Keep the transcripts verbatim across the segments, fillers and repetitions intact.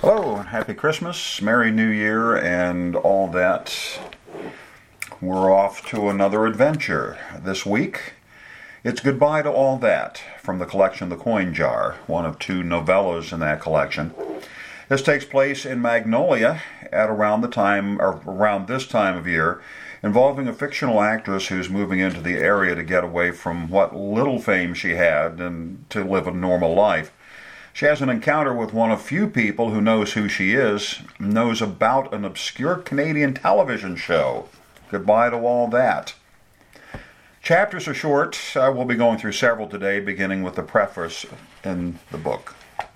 Hello, happy Christmas, Merry New Year, and all that. We're off to another adventure this week. It's Goodbye to All That from the collection The Coin Jar, one of two novellas in that collection. This takes place in Magnolia at around the time, or around this time of year, involving a fictional actress who's moving into the area to get away from what little fame she had and to live a normal life. She has an encounter with one of few people who knows who she is, knows about an obscure Canadian television show. Goodbye to all that. Chapters are short. I will be going through several today, beginning with the preface in the book.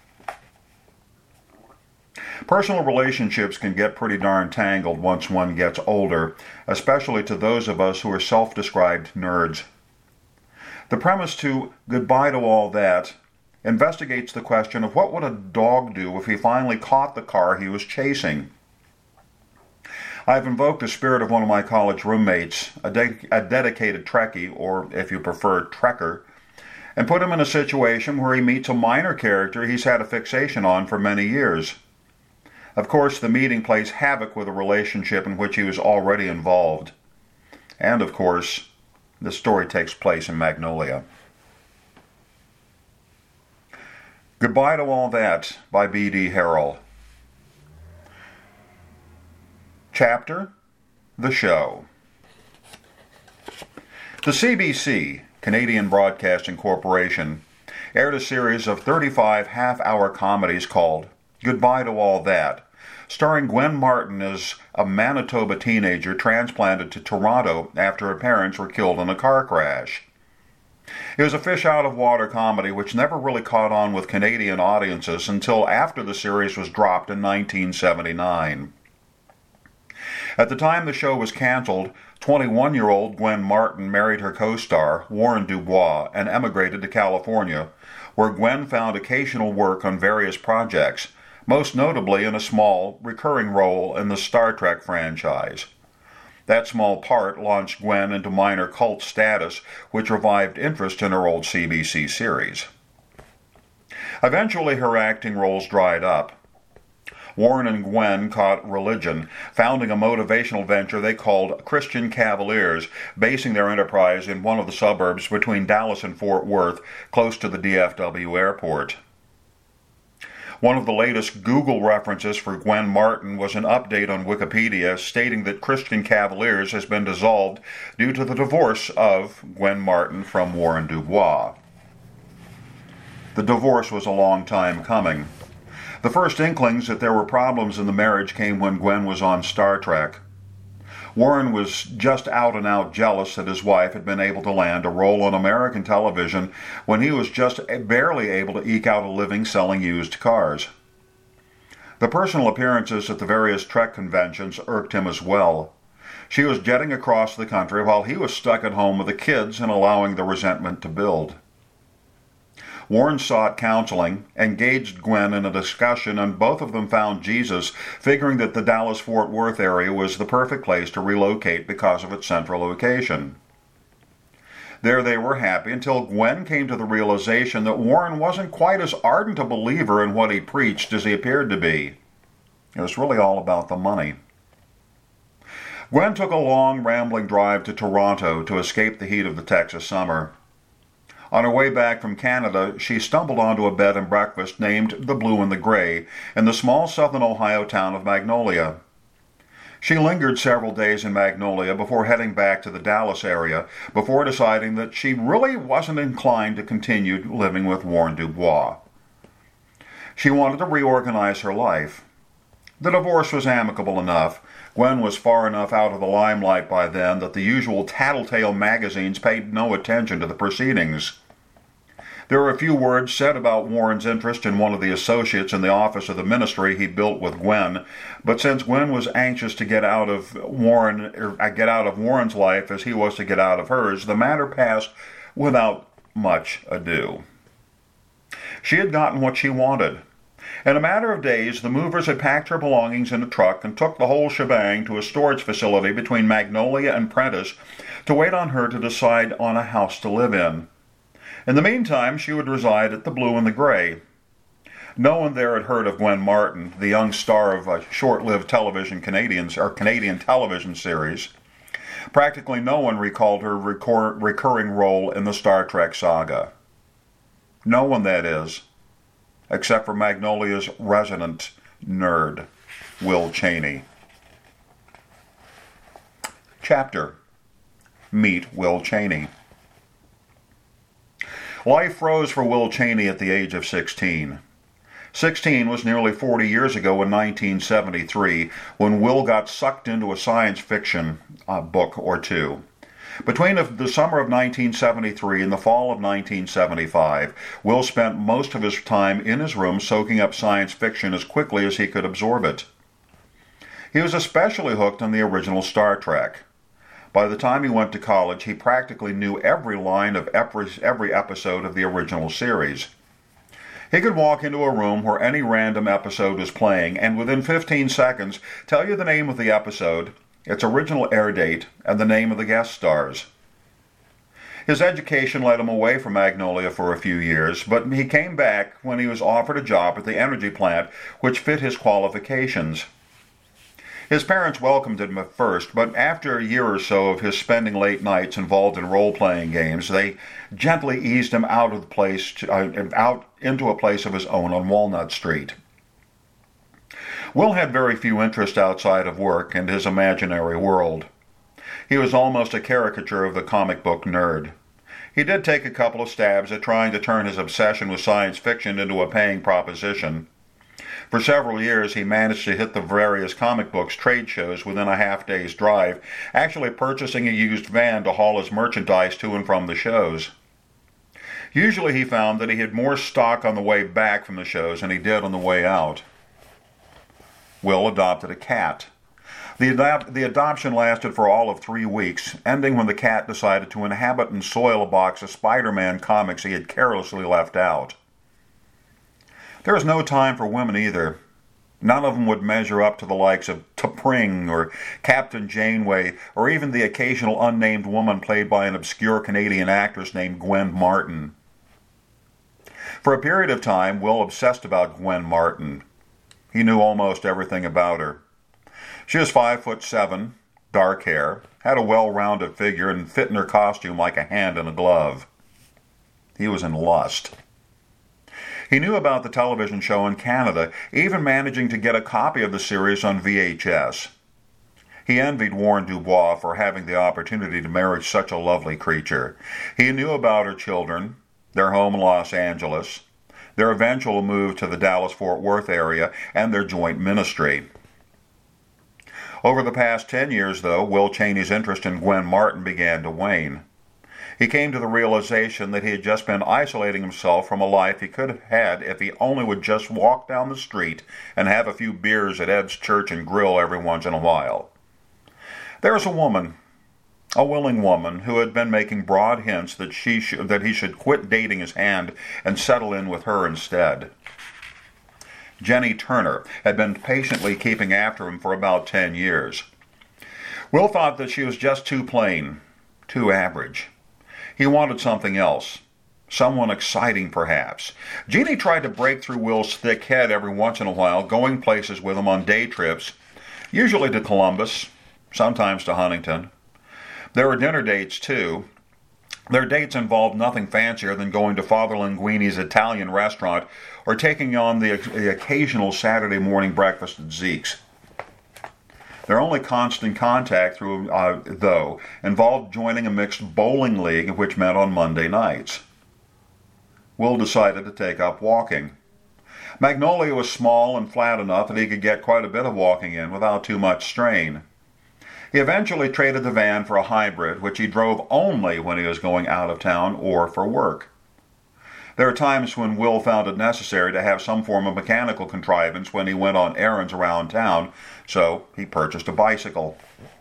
Personal relationships can get pretty darn tangled once one gets older, especially to those of us who are self-described nerds. The premise to Goodbye to All That investigates the question of what would a dog do if he finally caught the car he was chasing. I've invoked the spirit of one of my college roommates, a, de- a dedicated Trekkie, or if you prefer, Trekker, and put him in a situation where he meets a minor character he's had a fixation on for many years. Of course, the meeting plays havoc with a relationship in which he was already involved. And, of course, the story takes place in Magnolia. Goodbye to All That by B D Harrell. Chapter: The Show. The C B C, Canadian Broadcasting Corporation, aired a series of thirty-five half-hour comedies called Goodbye to All That, starring Gwen Martin as a Manitoba teenager transplanted to Toronto after her parents were killed in a car crash. It was a fish-out-of-water comedy which never really caught on with Canadian audiences until after the series was dropped in nineteen seventy-nine. At the time the show was canceled, twenty-one-year-old Gwen Martin married her co-star, Warren Dubois, and emigrated to California, where Gwen found occasional work on various projects, most notably in a small, recurring role in the Star Trek franchise. That small part launched Gwen into minor cult status, which revived interest in her old C B C series. Eventually her acting roles dried up. Warren and Gwen caught religion, founding a motivational venture they called Christian Cavaliers, basing their enterprise in one of the suburbs between Dallas and Fort Worth, close to the D F W airport. One of the latest Google references for Gwen Martin was an update on Wikipedia stating that Christian Cavaliers has been dissolved due to the divorce of Gwen Martin from Warren Dubois. The divorce was a long time coming. The first inklings that there were problems in the marriage came when Gwen was on Star Trek. Warren was just out-and-out jealous that his wife had been able to land a role on American television when he was just barely able to eke out a living selling used cars. The personal appearances at the various Trek conventions irked him as well. She was jetting across the country while he was stuck at home with the kids and allowing the resentment to build. Warren sought counseling, engaged Gwen in a discussion, and both of them found Jesus, figuring that the Dallas-Fort Worth area was the perfect place to relocate because of its central location. There they were happy until Gwen came to the realization that Warren wasn't quite as ardent a believer in what he preached as he appeared to be. It was really all about the money. Gwen took a long, rambling drive to Toronto to escape the heat of the Texas summer. On her way back from Canada, she stumbled onto a bed and breakfast named The Blue and the Gray in the small southern Ohio town of Magnolia. She lingered several days in Magnolia before heading back to the Dallas area, before deciding that she really wasn't inclined to continue living with Warren Dubois. She wanted to reorganize her life. The divorce was amicable enough. Gwen was far enough out of the limelight by then that the usual tattletale magazines paid no attention to the proceedings. There were a few words said about Warren's interest in one of the associates in the office of the ministry he built with Gwen, but since Gwen was anxious to get out of Warren, or get out of Warren's life as he was to get out of hers, the matter passed without much ado. She had gotten what she wanted. In a matter of days, the movers had packed her belongings in a truck and took the whole shebang to a storage facility between Magnolia and Prentice to wait on her to decide on a house to live in. In the meantime, she would reside at the Blue and the Gray. No one there had heard of Gwen Martin, the young star of a short-lived television Canadian or Canadian television series. Practically no one recalled her recor- recurring role in the Star Trek saga. No one, that is, except for Magnolia's resident nerd, Will Cheney. Chapter: Meet Will Cheney. Life froze for Will Cheney at the age of sixteen. Sixteen was nearly forty years ago in nineteen seventy-three, when Will got sucked into a science fiction uh, book or two. Between the summer of nineteen seventy-three and the fall of nineteen seventy-five, Will spent most of his time in his room soaking up science fiction as quickly as he could absorb it. He was especially hooked on the original Star Trek. By the time he went to college, he practically knew every line of every, every episode of the original series. He could walk into a room where any random episode was playing and within fifteen seconds tell you the name of the episode, its original air date, and the name of the guest stars. His education led him away from Magnolia for a few years, but he came back when he was offered a job at the energy plant which fit his qualifications. His parents welcomed him at first, but after a year or so of his spending late nights involved in role-playing games, they gently eased him out of the place, to, uh, out into a place of his own on Walnut Street. Will had very few interests outside of work and his imaginary world. He was almost a caricature of the comic book nerd. He did take a couple of stabs at trying to turn his obsession with science fiction into a paying proposition. For several years, he managed to hit the various comic books trade shows within a half-day's drive, actually purchasing a used van to haul his merchandise to and from the shows. Usually he found that he had more stock on the way back from the shows than he did on the way out. Will adopted a cat. The, adop- the adoption lasted for all of three weeks, ending when the cat decided to inhabit and soil a box of Spider-Man comics he had carelessly left out. There was no time for women either. None of them would measure up to the likes of T'Pring or Captain Janeway or even the occasional unnamed woman played by an obscure Canadian actress named Gwen Martin. For a period of time, Will obsessed about Gwen Martin. He knew almost everything about her. She was five foot seven, dark hair, had a well-rounded figure, and fit in her costume like a hand in a glove. He was in lust. He knew about the television show in Canada, even managing to get a copy of the series on V H S. He envied Warren Dubois for having the opportunity to marry such a lovely creature. He knew about her children, their home in Los Angeles, their eventual move to the Dallas-Fort Worth area, and their joint ministry. Over the past ten years, though, Will Cheney's interest in Gwen Martin began to wane. He came to the realization that he had just been isolating himself from a life he could have had if he only would just walk down the street and have a few beers at Ed's Church and Grill every once in a while. There was a woman, a willing woman, who had been making broad hints that she sh- that he should quit dating his hand and settle in with her instead. Jenny Turner had been patiently keeping after him for about ten years. Will thought that she was just too plain, too average. He wanted something else. Someone exciting, perhaps. Jeannie tried to break through Will's thick head every once in a while, going places with him on day trips, usually to Columbus, sometimes to Huntington. There were dinner dates, too. Their dates involved nothing fancier than going to Father Linguini's Italian restaurant or taking on the, the occasional Saturday morning breakfast at Zeke's. Their only constant contact, through, uh, though, involved joining a mixed bowling league, which met on Monday nights. Will decided to take up walking. Magnolia was small and flat enough that he could get quite a bit of walking in without too much strain. He eventually traded the van for a hybrid, which he drove only when he was going out of town or for work. There are times when Will found it necessary to have some form of mechanical contrivance when he went on errands around town, so he purchased a bicycle.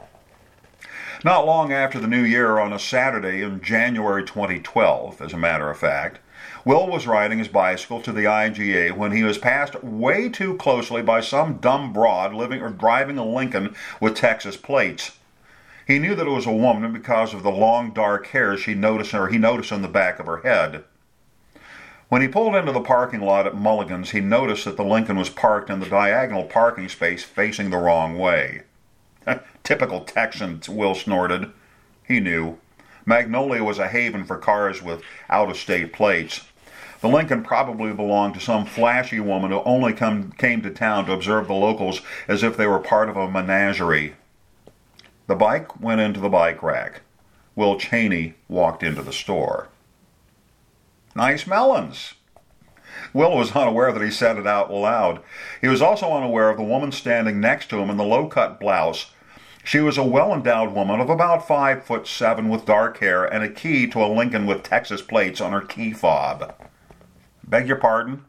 Not long after the new year, on a Saturday in January twenty twelve, as a matter of fact, Will was riding his bicycle to the I G A when he was passed way too closely by some dumb broad living or driving a Lincoln with Texas plates. He knew that it was a woman because of the long dark hair she noticed, or he noticed on the back of her head. When he pulled into the parking lot at Mulligan's, he noticed that the Lincoln was parked in the diagonal parking space facing the wrong way. Typical Texan, Will snorted. He knew. Magnolia was a haven for cars with out-of-state plates. The Lincoln probably belonged to some flashy woman who only come, came to town to observe the locals as if they were part of a menagerie. The bike went into the bike rack. Will Cheney walked into the store. Nice melons. Will was unaware that he said it out loud. He was also unaware of the woman standing next to him in the low-cut blouse. She was a well-endowed woman of about five foot seven with dark hair and a key to a Lincoln with Texas plates on her key fob. Beg your pardon?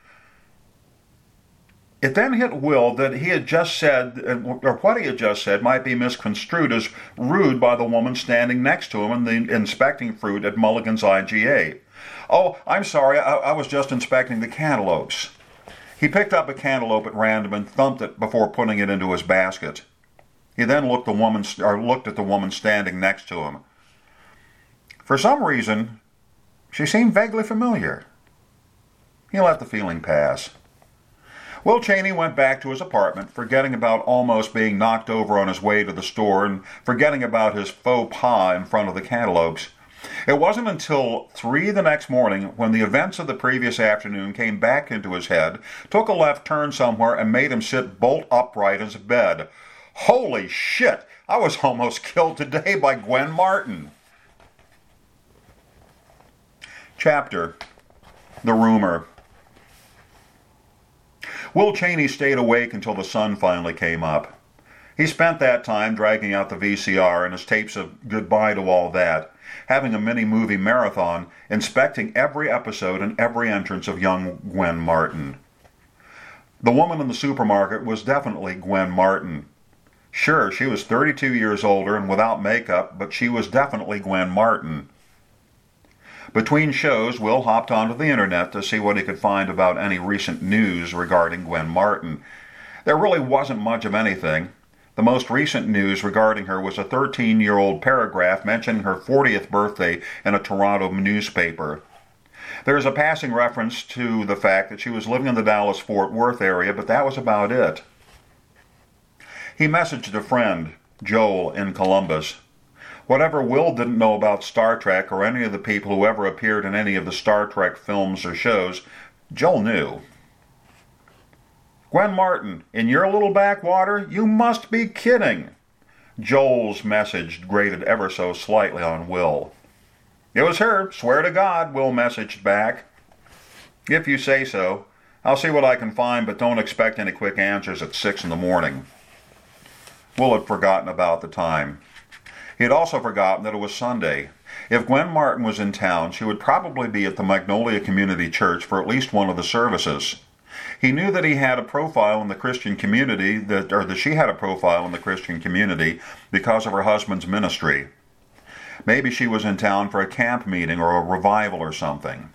It then hit Will that he had just said, or what he had just said, might be misconstrued as rude by the woman standing next to him in the inspecting fruit at Mulligan's I G A. Oh, I'm sorry, I, I was just inspecting the cantaloupes. He picked up a cantaloupe at random and thumped it before putting it into his basket. He then looked, the woman, or looked at the woman standing next to him. For some reason, she seemed vaguely familiar. He let the feeling pass. Will Cheney went back to his apartment, forgetting about almost being knocked over on his way to the store and forgetting about his faux pas in front of the cantaloupes. It wasn't until three the next morning when the events of the previous afternoon came back into his head, took a left turn somewhere, and made him sit bolt upright in his bed. Holy shit! I was almost killed today by Gwen Martin. Chapter: The Rumor. Will Cheney stayed awake until the sun finally came up. He spent that time dragging out the V C R and his tapes of Goodbye to All That, having a mini-movie marathon, inspecting every episode and every entrance of young Gwen Martin. The woman in the supermarket was definitely Gwen Martin. Sure, she was thirty-two years older and without makeup, but she was definitely Gwen Martin. Between shows, Will hopped onto the internet to see what he could find about any recent news regarding Gwen Martin. There really wasn't much of anything. The most recent news regarding her was a thirteen-year-old paragraph mentioning her fortieth birthday in a Toronto newspaper. There is a passing reference to the fact that she was living in the Dallas-Fort Worth area, but that was about it. He messaged a friend, Joel, in Columbus. Whatever Will didn't know about Star Trek or any of the people who ever appeared in any of the Star Trek films or shows, Joel knew. Gwen Martin, in your little backwater? You must be kidding. Joel's message grated ever so slightly on Will. It was her, swear to God, Will messaged back. If you say so. I'll see what I can find, but don't expect any quick answers at six in the morning. Will had forgotten about the time. He had also forgotten that it was Sunday. If Gwen Martin was in town, she would probably be at the Magnolia Community Church for at least one of the services. He knew that he had a profile in the Christian community, that, or that she had a profile in the Christian community because of her husband's ministry. Maybe she was in town for a camp meeting or a revival or something.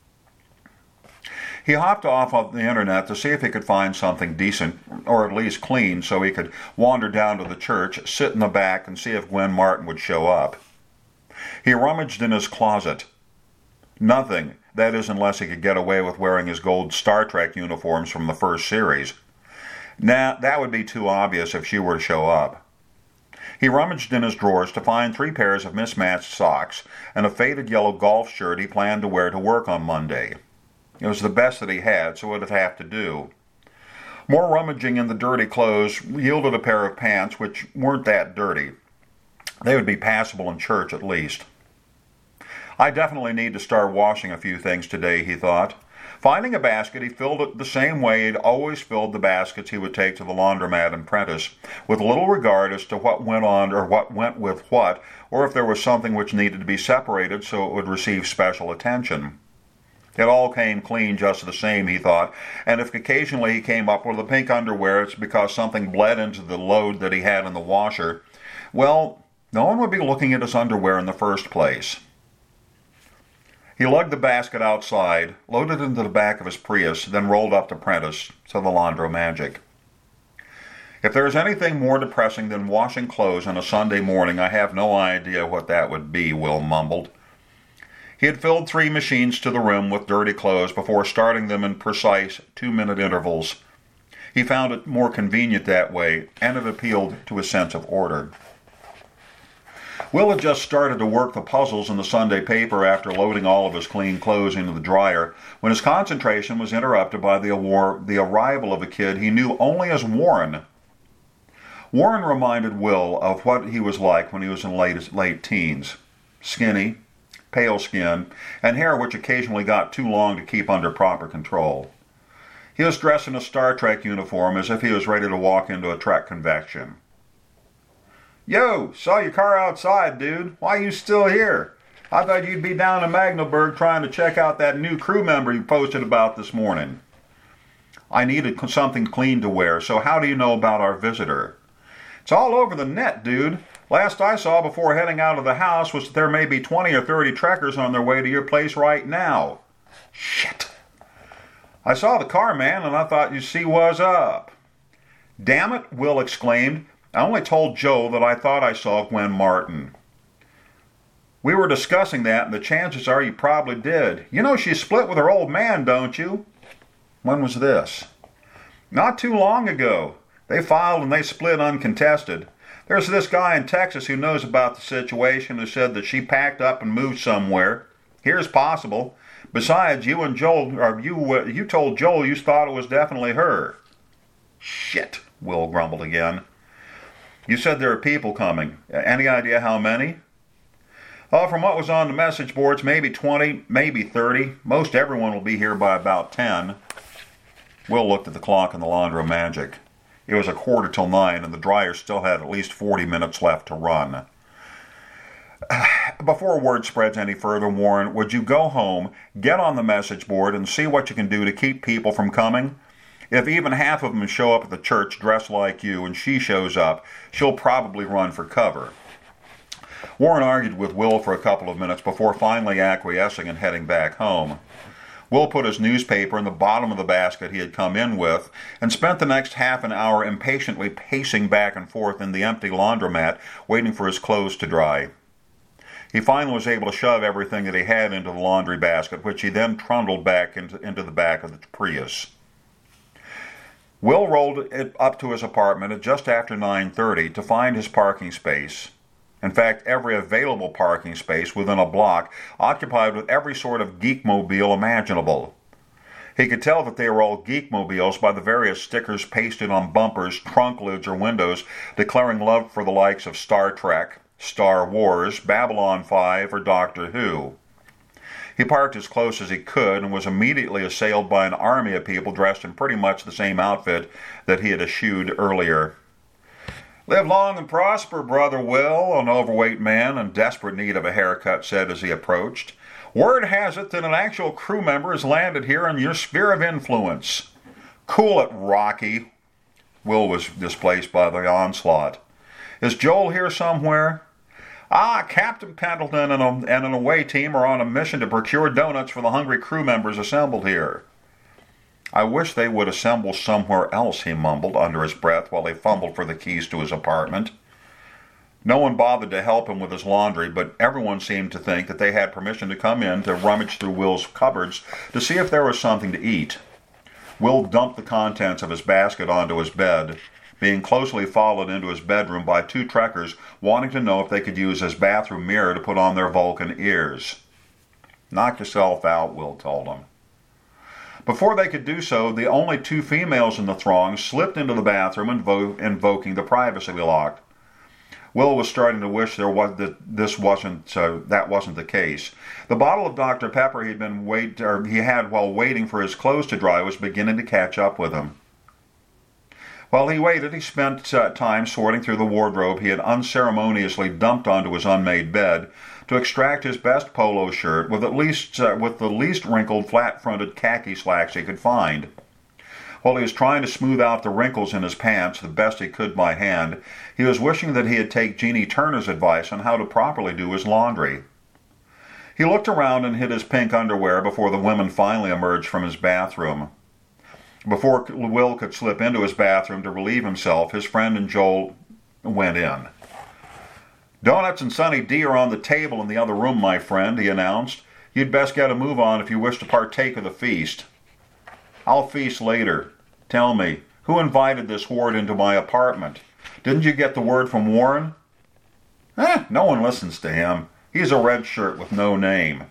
He hopped off of the internet to see if he could find something decent, or at least clean, so he could wander down to the church, sit in the back, and see if Gwen Martin would show up. He rummaged in his closet. Nothing, that is unless he could get away with wearing his gold Star Trek uniforms from the first series. Nah, that would be too obvious if she were to show up. He rummaged in his drawers to find three pairs of mismatched socks and a faded yellow golf shirt he planned to wear to work on Monday. It was the best that he had, so it would have to do. More rummaging in the dirty clothes yielded a pair of pants which weren't that dirty. They would be passable in church at least. I definitely need to start washing a few things today, he thought. Finding a basket, he filled it the same way he'd always filled the baskets he would take to the laundromat in Prentice, with little regard as to what went on or what went with what, or if there was something which needed to be separated so it would receive special attention. It all came clean just the same, he thought, and if occasionally he came up with the pink underwear, it's because something bled into the load that he had in the washer. Well, no one would be looking at his underwear in the first place. He lugged the basket outside, loaded it into the back of his Prius, then rolled up to Prentice to the Laundromagic. If there is anything more depressing than washing clothes on a Sunday morning, I have no idea what that would be, Will mumbled. He had filled three machines to the rim with dirty clothes before starting them in precise two-minute intervals. He found it more convenient that way, and it appealed to his sense of order. Will had just started to work the puzzles in the Sunday paper after loading all of his clean clothes into the dryer when his concentration was interrupted by the, awar- the arrival of a kid he knew only as Warren. Warren reminded Will of what he was like when he was in late, late teens. Skinny, pale skin, and hair which occasionally got too long to keep under proper control. He was dressed in a Star Trek uniform as if he was ready to walk into a Trek convention. "Yo, saw your car outside, dude. Why you still here? I thought you'd be down in Magnoburg trying to check out that new crew member you posted about this morning." "I needed something clean to wear, so how do you know about our visitor?" "It's all over the net, dude. Last I saw before heading out of the house was that there may be twenty or thirty trekkers on their way to your place right now." "Shit." "I saw the car, man, and I thought you'd see what's up." "Damn it," Will exclaimed. "I only told Joe that I thought I saw Gwen Martin." "We were discussing that, and the chances are you probably did. You know she split with her old man, don't you?" "When was this?" "Not too long ago. They filed and they split uncontested. There's this guy in Texas who knows about the situation who said that she packed up and moved somewhere. Here's possible. Besides, you and Joel, or you, uh, you told Joel you thought it was definitely her." "Shit," Will grumbled again. "You said there are people coming. Any idea how many?" "Oh, from what was on the message boards, maybe twenty, maybe thirty. Most everyone will be here by about ten. Will looked at the clock in the Laundry Magic. It was a quarter till nine, and the dryer still had at least forty minutes left to run. "Before word spreads any further, Warren, would you go home, get on the message board, and see what you can do to keep people from coming? If even half of them show up at the church dressed like you and she shows up, she'll probably run for cover." Warren argued with Will for a couple of minutes before finally acquiescing and heading back home. Will put his newspaper in the bottom of the basket he had come in with and spent the next half an hour impatiently pacing back and forth in the empty laundromat, waiting for his clothes to dry. He finally was able to shove everything that he had into the laundry basket, which he then trundled back into, into the back of the Prius. Will rolled it up to his apartment at just after nine thirty to find his parking space. In fact, every available parking space within a block occupied with every sort of geekmobile imaginable. He could tell that they were all geekmobiles by the various stickers pasted on bumpers, trunk lids, or windows declaring love for the likes of Star Trek, Star Wars, Babylon five, or Doctor Who. He parked as close as he could and was immediately assailed by an army of people dressed in pretty much the same outfit that he had eschewed earlier. "Live long and prosper, Brother Will," an overweight man in desperate need of a haircut said as he approached. "Word has it that an actual crew member has landed here in your sphere of influence." "Cool it, Rocky." Will was displaced by the onslaught. "Is Joel here somewhere?" "Ah, Captain Pendleton and, a, and an away team are on a mission to procure donuts for the hungry crew members assembled here." "I wish they would assemble somewhere else," he mumbled under his breath while he fumbled for the keys to his apartment. No one bothered to help him with his laundry, but everyone seemed to think that they had permission to come in to rummage through Will's cupboards to see if there was something to eat. Will dumped the contents of his basket onto his bed, being closely followed into his bedroom by two trekkers wanting to know if they could use his bathroom mirror to put on their Vulcan ears. "Knock yourself out," Will told them. Before they could do so, the only two females in the throng slipped into the bathroom, invo- invoking the privacy lock. Will was starting to wish there was that this wasn't uh, that wasn't the case. The bottle of Doctor Pepper he'd been wait or he had while waiting for his clothes to dry was beginning to catch up with him. While he waited, he spent uh, time sorting through the wardrobe he had unceremoniously dumped onto his unmade bed to extract his best polo shirt with at least uh, with the least wrinkled, flat-fronted khaki slacks he could find. While he was trying to smooth out the wrinkles in his pants the best he could by hand, he was wishing that he had taken Jeannie Turner's advice on how to properly do his laundry. He looked around and hid his pink underwear before the women finally emerged from his bathroom. Before Will could slip into his bathroom to relieve himself, his friend and Joel went in. "Donuts and Sunny D are on the table in the other room, my friend," he announced. You'd best get a move on if you wish to partake of the feast. I'll feast later. Tell me, who invited this horde into my apartment? Didn't you get the word from Warren? Eh, no one listens to him. He's a red shirt with no name.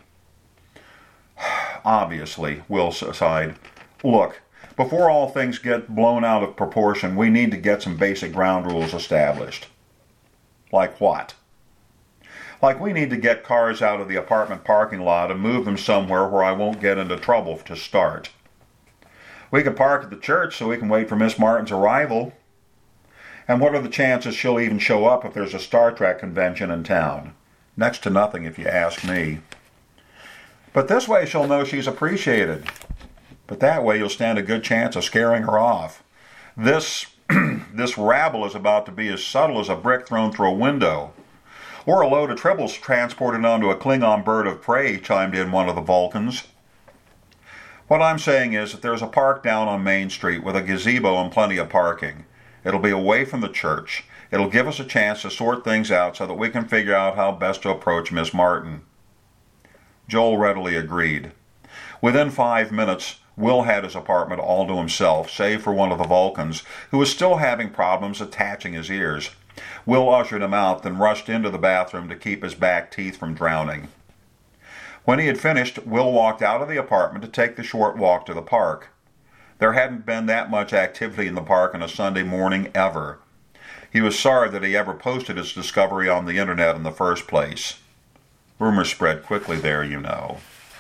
Obviously, Will sighed. Look, before all things get blown out of proportion, we need to get some basic ground rules established. Like what? Like we need to get cars out of the apartment parking lot and move them somewhere where I won't get into trouble to start. We could park at the church so we can wait for Miss Martin's arrival. And what are the chances she'll even show up if there's a Star Trek convention in town? Next to nothing, if you ask me. But this way she'll know she's appreciated. But that way you'll stand a good chance of scaring her off. This, this rabble is about to be as subtle as a brick thrown through a window. Or a load of tribbles transported onto a Klingon bird of prey, chimed in one of the Vulcans. What I'm saying is that there's a park down on Main Street with a gazebo and plenty of parking. It'll be away from the church. It'll give us a chance to sort things out so that we can figure out how best to approach Miss Martin. Joel readily agreed. Within five minutes, Will had his apartment all to himself, save for one of the Vulcans, who was still having problems attaching his ears. Will ushered him out, then rushed into the bathroom to keep his back teeth from drowning. When he had finished, Will walked out of the apartment to take the short walk to the park. There hadn't been that much activity in the park on a Sunday morning ever. He was sorry that he ever posted his discovery on the internet in the first place. Rumors spread quickly there, you know.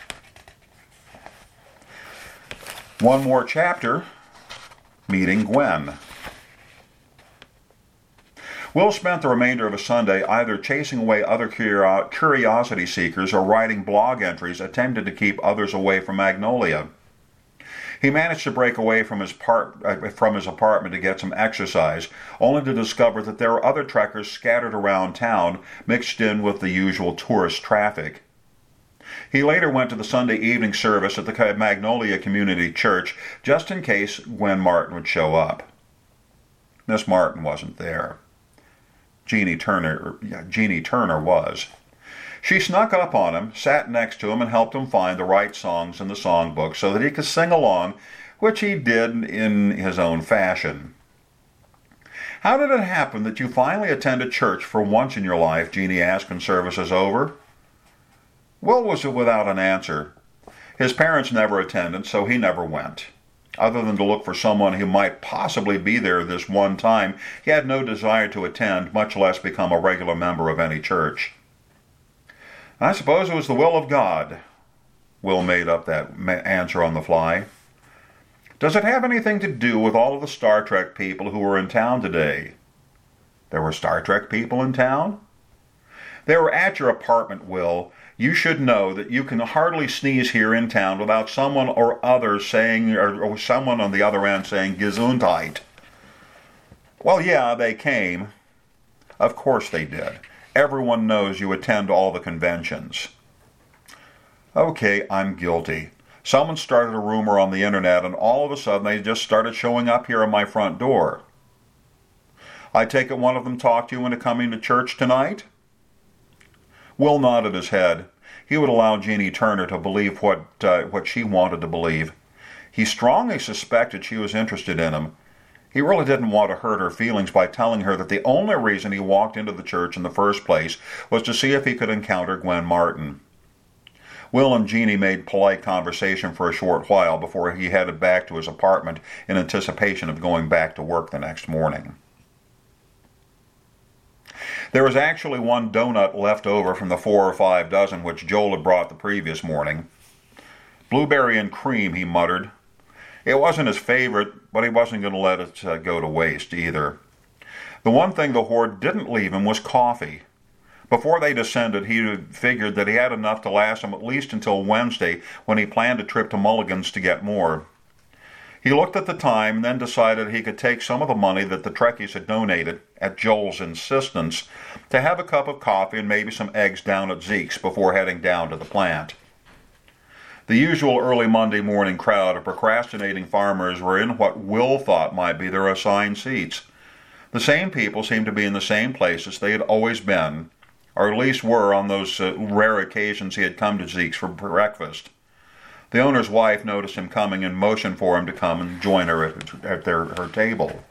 One more chapter, meeting Gwen. Will spent the remainder of a Sunday either chasing away other curiosity seekers or writing blog entries attempting to keep others away from Magnolia. He managed to break away from his, part, uh, from his apartment to get some exercise, only to discover that there were other trekkers scattered around town, mixed in with the usual tourist traffic. He later went to the Sunday evening service at the Magnolia Community Church, just in case Gwen Martin would show up. Miss Martin wasn't there. Jeannie Turner, yeah, Jeannie Turner was. She snuck up on him, sat next to him, and helped him find the right songs in the songbook so that he could sing along, which he did in his own fashion. How did it happen that you finally attended church for once in your life? Jeannie asked when service was over. Will was without an answer. His parents never attended, so he never went. Other than to look for someone who might possibly be there this one time, he had no desire to attend, much less become a regular member of any church. I suppose it was the will of God. Will made up that answer on the fly. Does it have anything to do with all of the Star Trek people who were in town today? There were Star Trek people in town? They were at your apartment, Will. You should know that you can hardly sneeze here in town without someone or other saying, or, or someone on the other end saying, Gesundheit. Well, yeah, they came. Of course they did. Everyone knows you attend all the conventions. Okay, I'm guilty. Someone started a rumor on the internet, and all of a sudden they just started showing up here at my front door. I take it one of them talked you into coming to church tonight? Will nodded his head. He would allow Jeannie Turner to believe what uh, what she wanted to believe. He strongly suspected she was interested in him. He really didn't want to hurt her feelings by telling her that the only reason he walked into the church in the first place was to see if he could encounter Gwen Martin. Will and Jeannie made polite conversation for a short while before he headed back to his apartment in anticipation of going back to work the next morning. There was actually one donut left over from the four or five dozen which Joel had brought the previous morning. Blueberry and cream, he muttered. It wasn't his favorite, but he wasn't going to let it uh, go to waste either. The one thing the horde didn't leave him was coffee. Before they descended, he figured that he had enough to last him at least until Wednesday, when he planned a trip to Mulligan's to get more. He looked at the time and then decided he could take some of the money that the Trekkies had donated, at Joel's insistence, to have a cup of coffee and maybe some eggs down at Zeke's before heading down to the plant. The usual early Monday morning crowd of procrastinating farmers were in what Will thought might be their assigned seats. The same people seemed to be in the same places they had always been, or at least were on those uh, rare occasions he had come to Zeke's for breakfast. The owner's wife noticed him coming and motioned for him to come and join her at, at their, her table.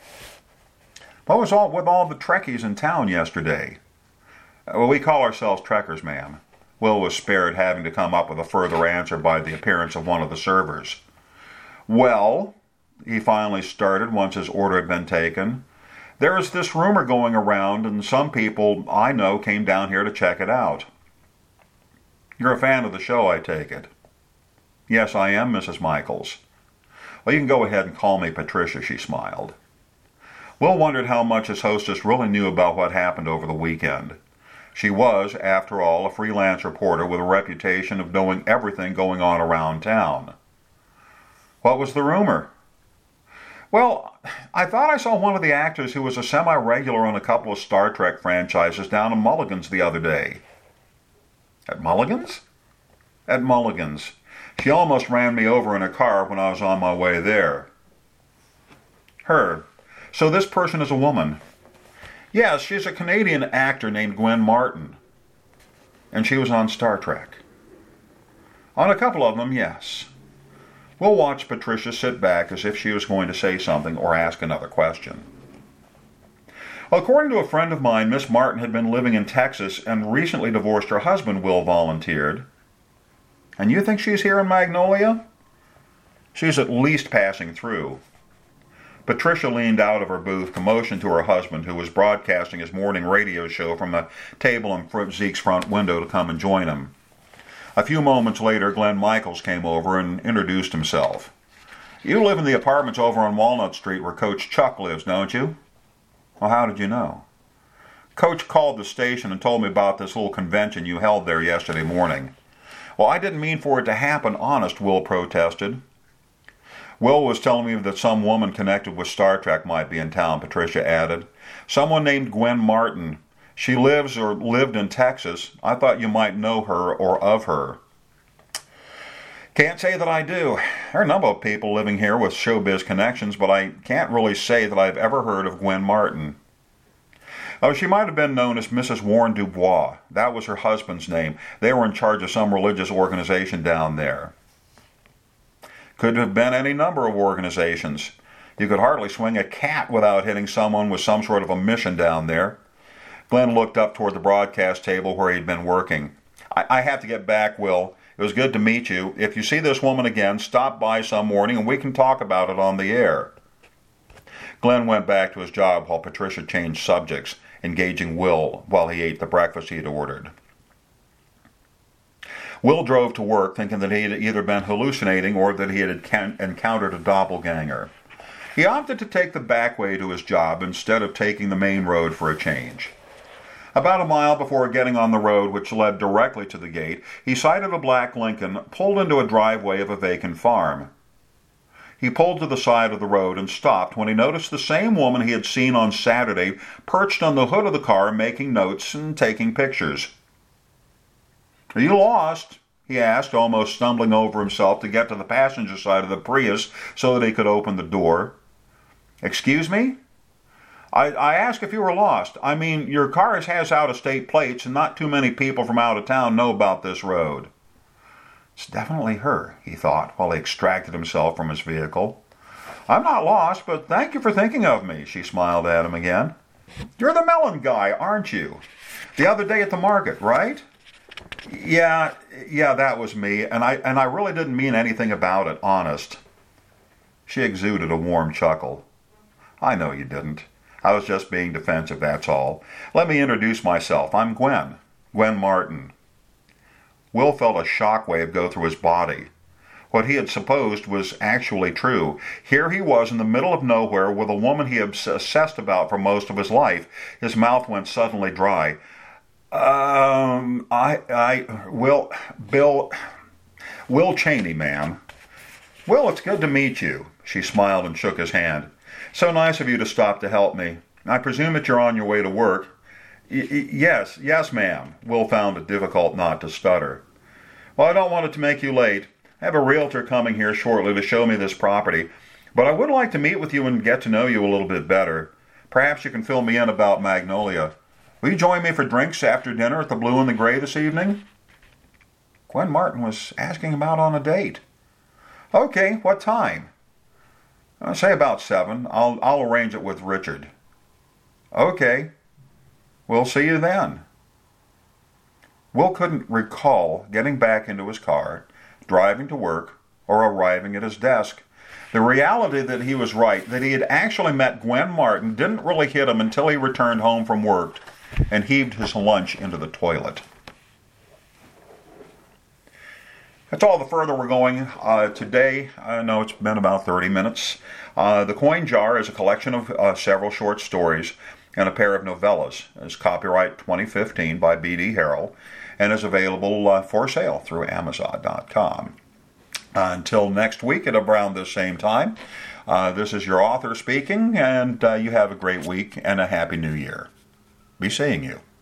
What was all with all the Trekkies in town yesterday? Well, we call ourselves Trekkers, ma'am. Will was spared having to come up with a further answer by the appearance of one of the servers. Well, he finally started once his order had been taken, there is this rumor going around, and some people I know came down here to check it out. You're a fan of the show, I take it. Yes, I am, Missus Michaels. Well, you can go ahead and call me Patricia, she smiled. Will wondered how much his hostess really knew about what happened over the weekend. She was, after all, a freelance reporter with a reputation of knowing everything going on around town. What was the rumor? Well, I thought I saw one of the actors who was a semi-regular on a couple of Star Trek franchises down at Mulligan's the other day. At Mulligan's? At Mulligan's. She almost ran me over in a car when I was on my way there. Her. So this person is a woman. Yes, she's a Canadian actor named Gwen Martin. And she was on Star Trek. On a couple of them, yes. We'll watch Patricia sit back as if she was going to say something or ask another question. According to a friend of mine, Miss Martin had been living in Texas and recently divorced her husband, Will volunteered. And you think she's here in Magnolia? She's at least passing through. Patricia leaned out of her booth to motion to her husband, who was broadcasting his morning radio show from the table in Zeke's front window, to come and join him. A few moments later, Glenn Michaels came over and introduced himself. You live in the apartments over on Walnut Street where Coach Chuck lives, don't you? Well, how did you know? Coach called the station and told me about this little convention you held there yesterday morning. Well, I didn't mean for it to happen, honest, Will protested. Will was telling me that some woman connected with Star Trek might be in town, Patricia added. Someone named Gwen Martin. She lives or lived in Texas. I thought you might know her or of her. Can't say that I do. There are a number of people living here with showbiz connections, but I can't really say that I've ever heard of Gwen Martin. Oh, she might have been known as Missus Warren Dubois. That was her husband's name. They were in charge of some religious organization down there. Could have been any number of organizations. You could hardly swing a cat without hitting someone with some sort of a mission down there. Glenn looked up toward the broadcast table where he'd been working. I, I have to get back, Will. It was good to meet you. If you see this woman again, stop by some morning and we can talk about it on the air. Glenn went back to his job while Patricia changed subjects, engaging Will while he ate the breakfast he had ordered. Will drove to work thinking that he had either been hallucinating or that he had encountered a doppelganger. He opted to take the back way to his job instead of taking the main road for a change. About a mile before getting on the road which led directly to the gate, he sighted a black Lincoln pulled into a driveway of a vacant farm. He pulled to the side of the road and stopped when he noticed the same woman he had seen on Saturday perched on the hood of the car making notes and taking pictures. Are you lost? He asked, almost stumbling over himself to get to the passenger side of the Prius so that he could open the door. Excuse me? I, I asked if you were lost. I mean, your car has out-of-state plates and not too many people from out of town know about this road. It's definitely her, he thought, while he extracted himself from his vehicle. I'm not lost, but thank you for thinking of me, she smiled at him again. You're the melon guy, aren't you? The other day at the market, right? Yeah, yeah, that was me, and I and I really didn't mean anything about it, honest. She exuded a warm chuckle. I know you didn't. I was just being defensive, that's all. Let me introduce myself. I'm Gwen. Gwen Martin. Will felt a shockwave go through his body. What he had supposed was actually true. Here he was in the middle of nowhere with a woman he had obsessed about for most of his life. His mouth went suddenly dry. Um, I, I, Will, Bill, Will Cheney, ma'am. Will, it's good to meet you. She smiled and shook his hand. So nice of you to stop to help me. I presume that you're on your way to work. Y- y- yes, yes, ma'am. Will found it difficult not to stutter. Well, I don't want it to make you late. I have a realtor coming here shortly to show me this property, but I would like to meet with you and get to know you a little bit better. Perhaps you can fill me in about Magnolia. Will you join me for drinks after dinner at the Blue and the Gray this evening? Gwen Martin was asking about on a date. Okay, what time? I'll say about seven. I'll, I'll arrange it with Richard. Okay, we'll see you then. Will couldn't recall getting back into his car, driving to work, or arriving at his desk. The reality that he was right, that he had actually met Gwen Martin, didn't really hit him until he returned home from work and heaved his lunch into the toilet. That's all the further we're going uh, today. I know it's been about thirty minutes. Uh, the Coin Jar is a collection of uh, several short stories and a pair of novellas. It's copyright twenty fifteen by B D Harrell and is available uh, for sale through Amazon dot com. Uh, until next week at around this same time, uh, this is your author speaking, and uh, you have a great week and a happy new year. Be seeing you.